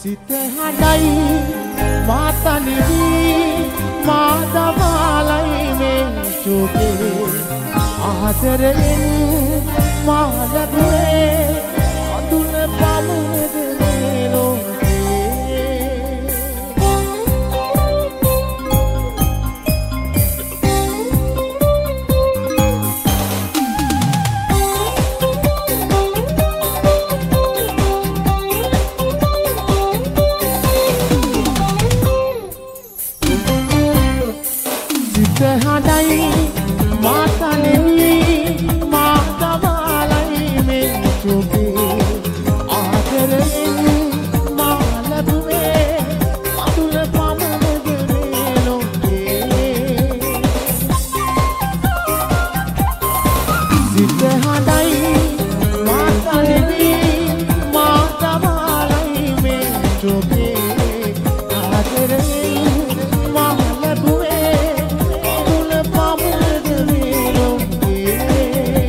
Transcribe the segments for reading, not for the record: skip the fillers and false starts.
සිත හඬයි මාතනිවි මාදමාලයි මේ චෝකේ ආදරයෙන් මා ලැබුවේ අඳුන පමුණද මේ ලෝකේ සිත හඬයි මාතනිවි මාදමාලයි මේ චෝකේ ආදරයෙන් මා ලැබුවේ අඳුන පමුණද මේ ලෝකේ සිත හඬයි මාතනිවි මාදමාලයි මේ චෝකේ ආදරයෙන් මා ලැබුවේ අඳුන පමුණද මේ ලෝකේ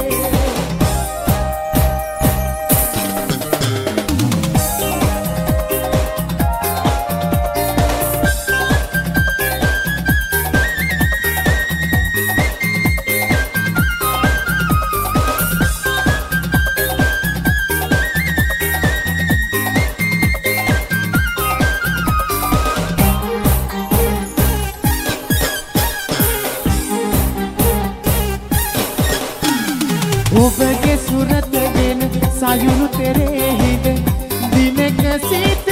ඔබගේ සුරතගෙන සයුරු පෙරෙහිද දිනක සිට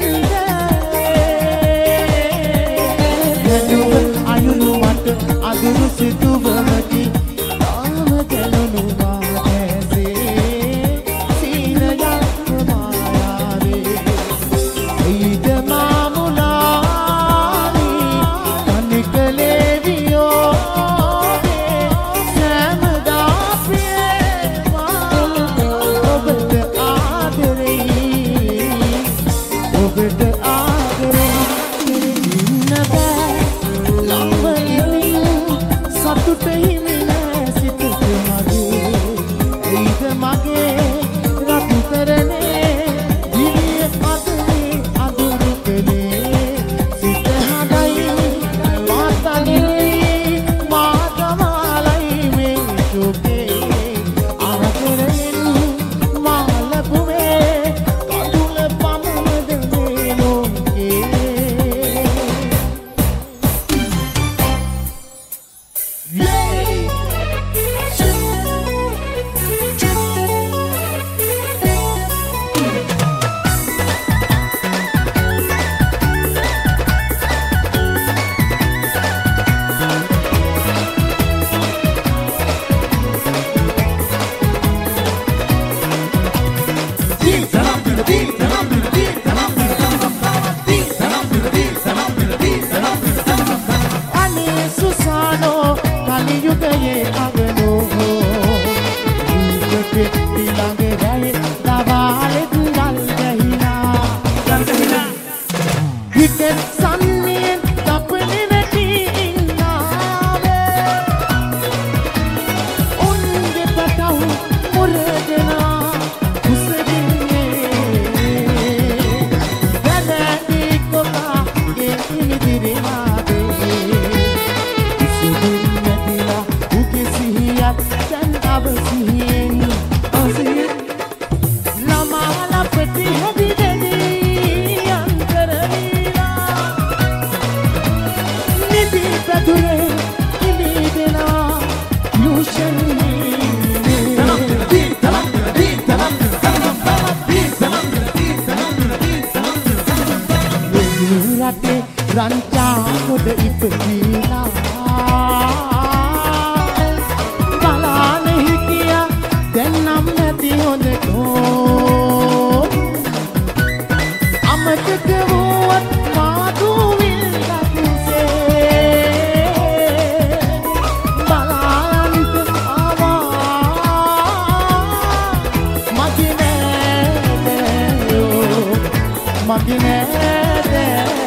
සැඳ අයුරු මට අඳුරු සිතුවමකි තාම ගැලුණු මාතැසේ සීනයක් මායාවේ එයිද මාමුලානි තනිකලේ වියෝගේ සෑමදා ප්‍රියවා ඔබට ආදරෙයි ඔබට ආදරෙයි ඉන්න බෑ ළඟින් සතුට හිමි නෑ සිතට මගේ එයිද මගේ රතු කරනේ දිවිය අදනේ අඳුරු කලේ සිත හඬයි මාතනිවි මාදමාලයි මේ චෝකේ ආදරයෙන් මා ලැබුවේ කඳුල පමුණද මේ ලෝකේ අනේ සුසානෝ කලියුගයේ අගනෝ ඊටෙටි ළඟ රැයි දවාලෙත් ගල් ගැහිලා හිතේ සම්නියෙන් තපනේ නැති ඉන්නාවේ උන්ගේ පටව මුරදෙනා කුසදින්නේ වැදටි කොකා ඒ ඉදිරිමාදේ ඉසුදුන් නැතිලා උගේ සිහියත් දැන් අවසියෙන් ඔසියෙන් ළමාලා පෙටි හැදිදෙනී අන්තරවීලා නිදි පැදුරේ ඉමිදෙනා යුෂන්නේ රටේ රංචා කොට ඉපදීලා බලාන හිටියා දැන් නම් නැති හොඳකෝ අමතක වුවත් මාදුවිල් ලකුසේ බලාන්ට ආවා මගේ නෑදෑයෝ මගේ නෑදෑයෝ